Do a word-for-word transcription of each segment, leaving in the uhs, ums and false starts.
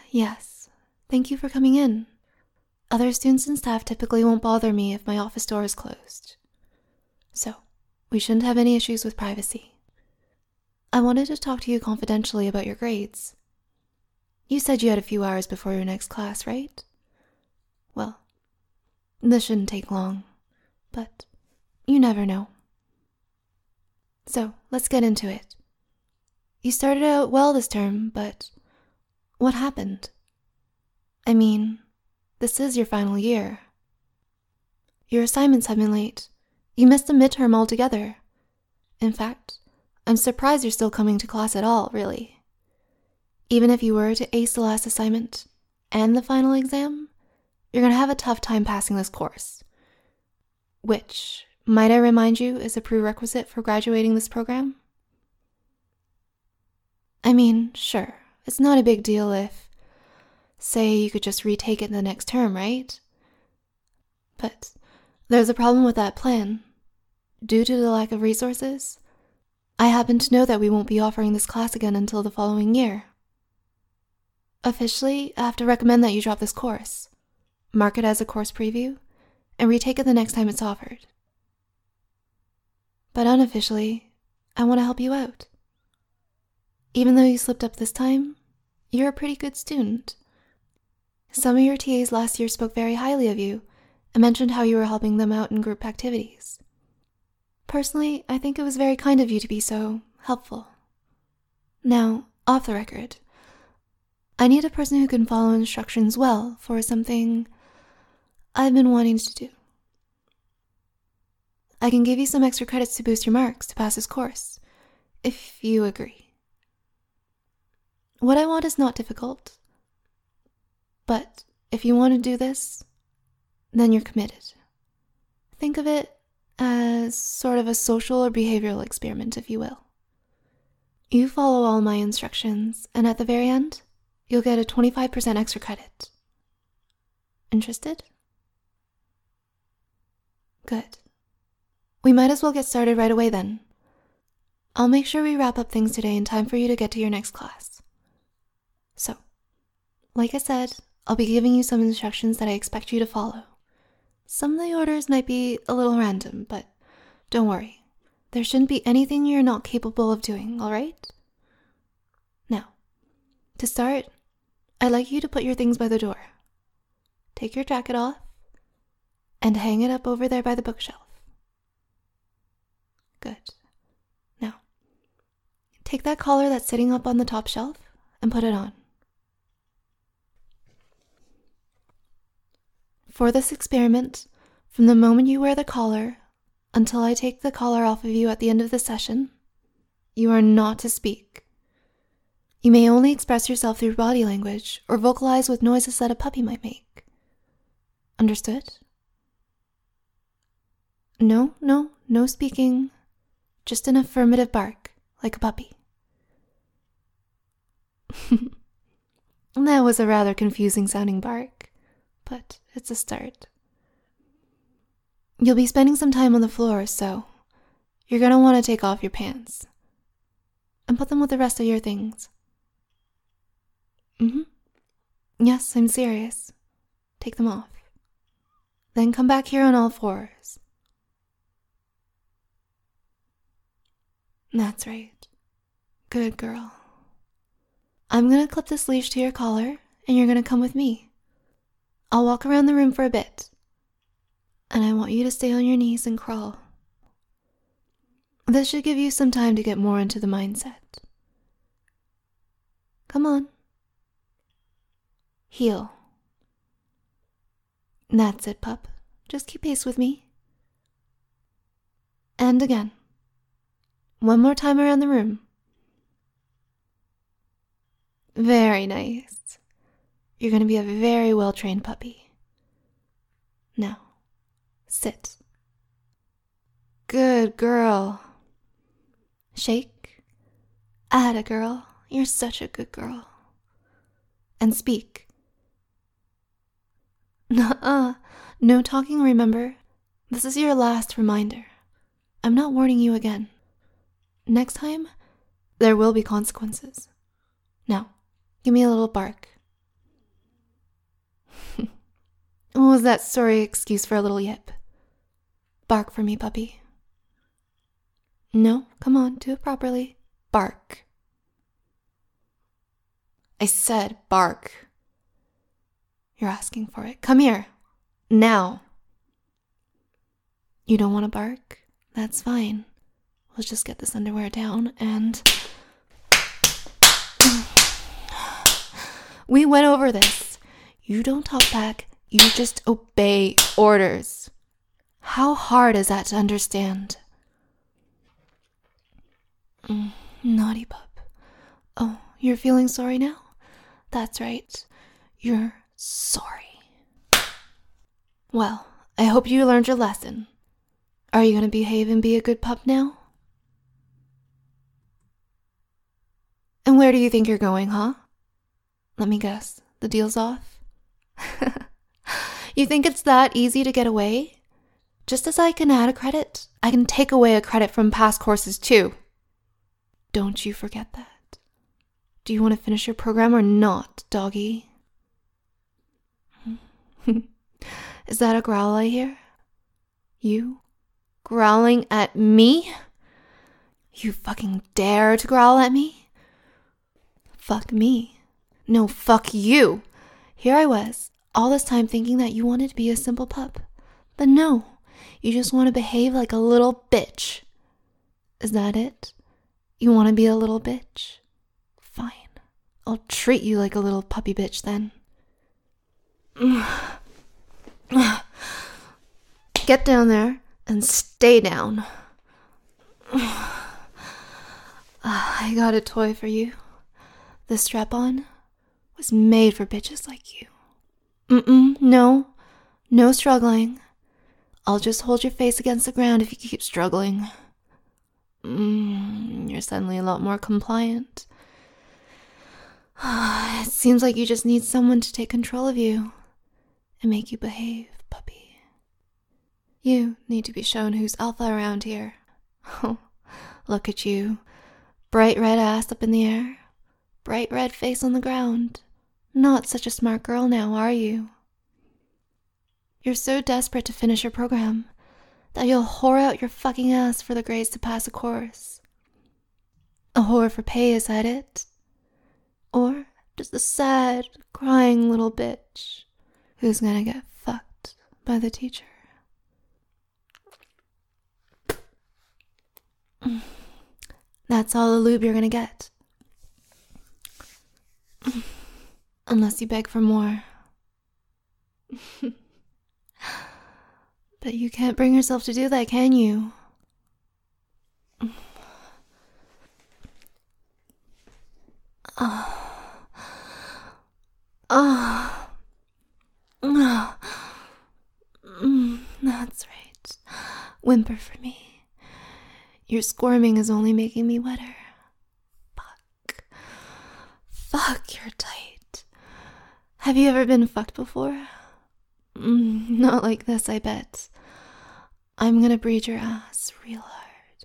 Yes. Thank you for coming in. Other students and staff typically won't bother me if my office door is closed. So, we shouldn't have any issues with privacy. I wanted to talk to you confidentially about your grades. You said you had a few hours before your next class, right? Well, this shouldn't take long, but you never know. So, let's get into it. You started out well this term, but what happened? I mean, this is your final year. Your assignments have been late. You missed a midterm altogether. In fact, I'm surprised you're still coming to class at all, really. Even if you were to ace the last assignment and the final exam, you're going to have a tough time passing this course. Which, might I remind you, is a prerequisite for graduating this program? I mean, sure, it's not a big deal if, say, you could just retake it the next term, right? But there's a problem with that plan. Due to the lack of resources, I happen to know that we won't be offering this class again until the following year. Officially, I have to recommend that you drop this course, mark it as a course preview, and retake it the next time it's offered. But unofficially, I want to help you out. Even though you slipped up this time, you're a pretty good student. Some of your T As last year spoke very highly of you and mentioned how you were helping them out in group activities. Personally, I think it was very kind of you to be so helpful. Now, off the record, I need a person who can follow instructions well for something I've been wanting to do. I can give you some extra credits to boost your marks to pass this course, if you agree. What I want is not difficult, but if you want to do this, then you're committed. Think of it as sort of a social or behavioral experiment, if you will. You follow all my instructions, and at the very end, you'll get a twenty-five percent extra credit. Interested? Good. We might as well get started right away then. I'll make sure we wrap up things today in time for you to get to your next class. So, like I said, I'll be giving you some instructions that I expect you to follow. Some of the orders might be a little random, but don't worry. There shouldn't be anything you're not capable of doing, alright? Now, to start, I'd like you to put your things by the door. Take your jacket off and hang it up over there by the bookshelf. Good. Now, take that collar that's sitting up on the top shelf and put it on. For this experiment, from the moment you wear the collar until I take the collar off of you at the end of the session, you are not to speak. You may only express yourself through body language or vocalize with noises that a puppy might make. Understood? No, no, no speaking. Just an affirmative bark, like a puppy. That was a rather confusing sounding bark, but it's a start. You'll be spending some time on the floor, so you're going to want to take off your pants and put them with the rest of your things. Mm-hmm. Yes, I'm serious. Take them off. Then come back here on all fours. That's right. Good girl. I'm going to clip this leash to your collar, and you're going to come with me. I'll walk around the room for a bit, and I want you to stay on your knees and crawl. This should give you some time to get more into the mindset. Come on. Heel. That's it, pup. Just keep pace with me. And again. One more time around the room. Very nice. You're going to be a very well-trained puppy. Now, sit. Good girl. Shake. Atta girl. You're such a good girl. And speak. Nuh-uh. No talking, remember? This is your last reminder. I'm not warning you again. Next time, there will be consequences. Now, give me a little bark. What was that sorry excuse for a little yip? Bark for me, puppy. No, come on, do it properly. Bark. I said bark. You're asking for it. Come here. Now. You don't want to bark? That's fine. Let's just get this underwear down and... We went over this. You don't talk back. You just obey orders. How hard is that to understand? Mm, naughty pup. Oh, you're feeling sorry now? That's right. You're sorry. Well, I hope you learned your lesson. Are you going to behave and be a good pup now? And where do you think you're going, huh? Let me guess. The deal's off? You think it's that easy to get away? Just as I can add a credit, I can take away a credit from past courses too. Don't you forget that. Do you want to finish your program or not, doggy? Is that a growl I hear? You? Growling at me? You fucking dare to growl at me? Fuck me. No, fuck you. Here I was, all this time thinking that you wanted to be a simple pup. But no, you just want to behave like a little bitch. Is that it? You want to be a little bitch? Fine. I'll treat you like a little puppy bitch then. Get down there and stay down. I got a toy for you. The strap-on was made for bitches like you. Mm-mm, no. No struggling. I'll just hold your face against the ground if you keep struggling. Mm, you're suddenly a lot more compliant. It seems like you just need someone to take control of you and make you behave, puppy. You need to be shown who's alpha around here. Oh, look at you. Bright red ass up in the air. Bright red face on the ground. Not such a smart girl now, are you? You're so desperate to finish your program that you'll whore out your fucking ass for the grades to pass a course. A whore for pay, is that it? Or just a sad, crying little bitch who's gonna get fucked by the teacher? That's all the lube you're gonna get. Unless you beg for more. But you can't bring yourself to do that, can you? Oh. Oh. Oh. Mm, that's right. Whimper for me. Your squirming is only making me wetter. Fuck. Fuck, you're tight. Have you ever been fucked before? Mm, not like this, I bet. I'm gonna breed your ass real hard.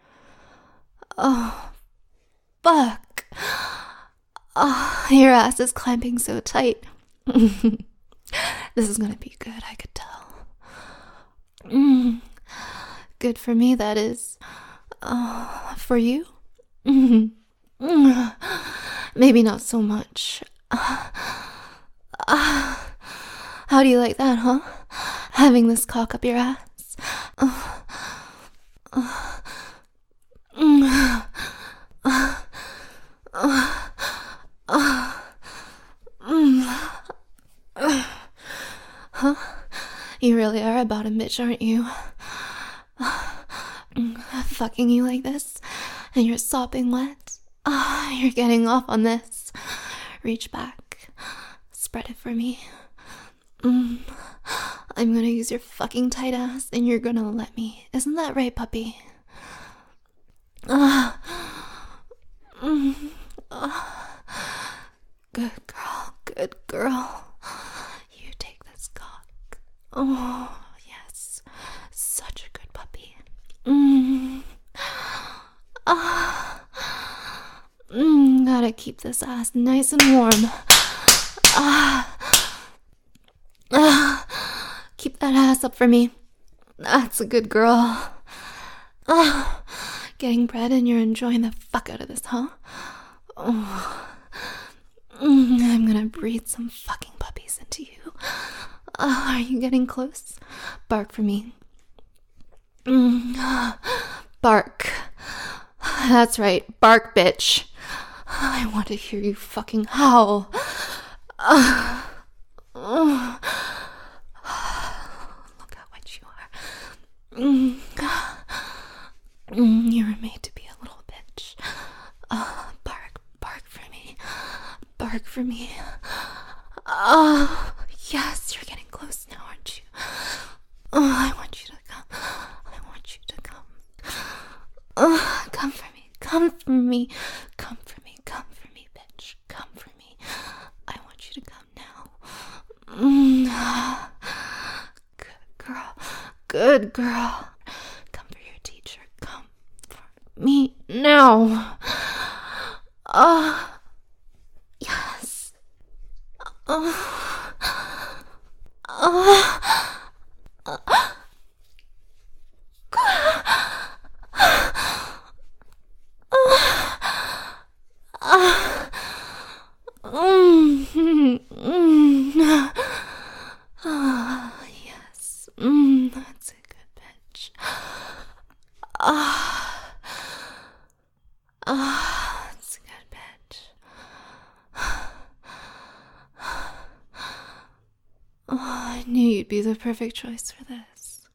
Oh, fuck. Oh, your ass is clamping so tight. This is gonna be good, I could tell. Mm, good for me, that is. Uh, for you? Mm, maybe not so much. Uh, uh, how do you like that, huh? Having this cock up your ass? Uh, uh, uh, uh, uh, uh, uh, huh? You really are about a bitch, aren't you? Fucking you like this, and you're sopping wet. Ah, oh, you're getting off on this. Reach back. Spread it for me. Mm. I'm gonna use your fucking tight ass, and you're gonna let me. Isn't that right, puppy? Ah. Mm. Ah. Good girl, good girl. You take this cock. Oh, yes. Such a good puppy. Mm. Ah. Mm, gotta keep this ass nice and warm. Ah. Ah. ass up for me. That's a good girl. Oh, getting bread and you're enjoying the fuck out of this, huh? Oh. I'm gonna breed some fucking puppies into you. Oh, are you getting close? Bark for me. Bark. That's right, bark, bitch. I want to hear you fucking howl. Uh, uh, look how wet you are. Mm, mm, you were made to be a little bitch. Uh, bark, bark for me. Bark for me. Oh, yes, you're getting close now, aren't you? Oh, I want you to come. I want you to come. Oh, come for me. Come for me. Come for me. Come for me, bitch. Come for me. I want you to come now. Mm. Good girl. Good girl. Come for your teacher. Come for me now. Oh, yes. Oh. Oh. Yes. Mm, that's a good bitch. Ah. Ah, that's a good bitch. Oh, I knew you'd be the perfect choice for this.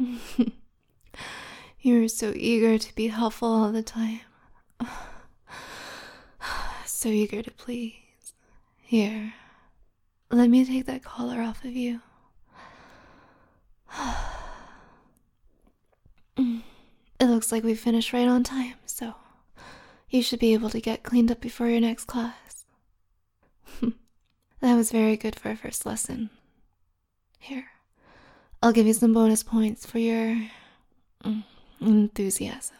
You were so eager to be helpful all the time. So eager to please. Here, let me take that collar off of you. It looks like we finished right on time, so you should be able to get cleaned up before your next class. That was very good for our first lesson. Here, I'll give you some bonus points for your mm, enthusiasm.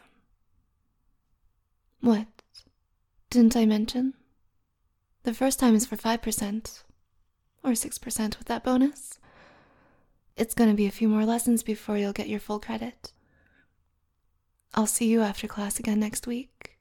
What? Didn't I mention? The first time is for five percent, or six percent with that bonus. It's gonna be a few more lessons before you'll get your full credit. I'll see you after class again next week.